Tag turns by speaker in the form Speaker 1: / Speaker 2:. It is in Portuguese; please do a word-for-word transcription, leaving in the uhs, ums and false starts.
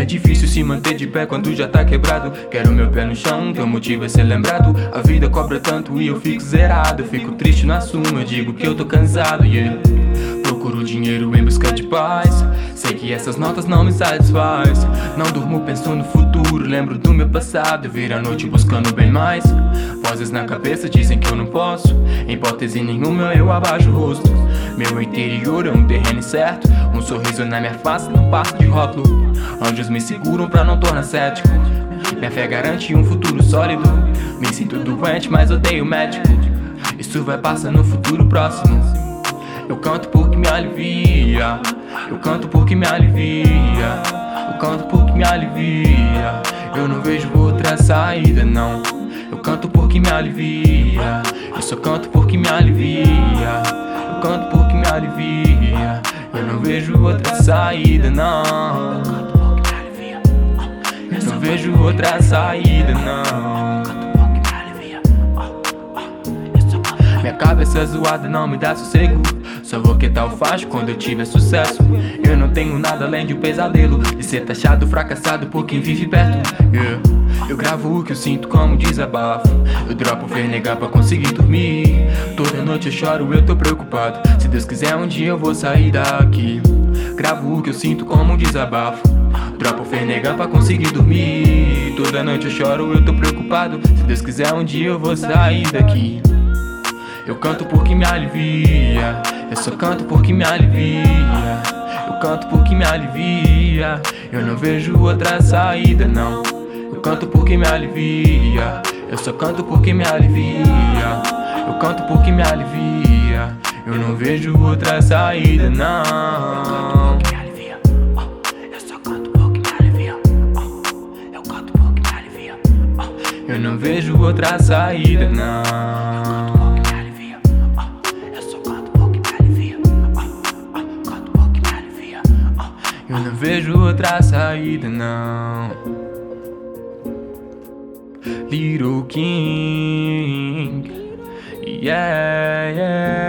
Speaker 1: É difícil se manter de pé quando já tá quebrado. Quero meu pé no chão, teu motivo é ser lembrado. A vida cobra tanto e eu fico zerado. Eu fico triste, não assumo, eu digo que eu tô cansado, yeah. Procuro dinheiro em busca de paz. Sei que essas notas não me satisfaz. Não durmo, penso no futuro, lembro do meu passado. Eu viro a noite buscando bem mais. Vozes na cabeça dizem que eu não posso. Em hipótese nenhuma eu abaixo o rosto. Meu interior é um terreno incerto. Um sorriso na minha face não passa de rótulo. Anjos me seguram pra não tornar cético. Minha fé garante um futuro sólido. Me sinto doente, mas odeio médico. Isso vai passar no futuro próximo. Eu canto porque me alivia. Eu canto porque me alivia. Eu canto porque me alivia. Eu não vejo outra saída, não. Eu canto porque me alivia. Eu só canto porque me alivia. Eu canto porque me alivia. Eu não vejo outra saída, não. Eu não vejo outra saída, não. Minha cabeça zoada não me dá sossego. Só vou quitar o facho quando eu tiver sucesso. Eu não tenho nada além de um pesadelo de ser taxado, fracassado por quem vive perto, yeah. Eu gravo o que eu sinto como desabafo. Eu dropo ver negar pra conseguir dormir. Toda noite eu choro, eu tô preocupado. Se Deus quiser um dia eu vou sair daqui. Gravo o que eu sinto como um desabafo. Dropo ver negar pra conseguir dormir. Toda noite eu choro, eu tô preocupado. Se Deus quiser um dia eu vou sair daqui. Eu canto porque me alivia. Eu só canto porque me alivia. Eu canto porque me alivia. Eu não vejo outra saída, não. Eu canto porque me alivia. Eu só canto porque me alivia. Eu canto porque me alivia. Eu não vejo outra saída, não. Eu só canto porque me alivia. Eu canto porque me alivia. Eu não vejo outra saída, não. Eu não vejo outra saída, não. Little King, yeah, yeah.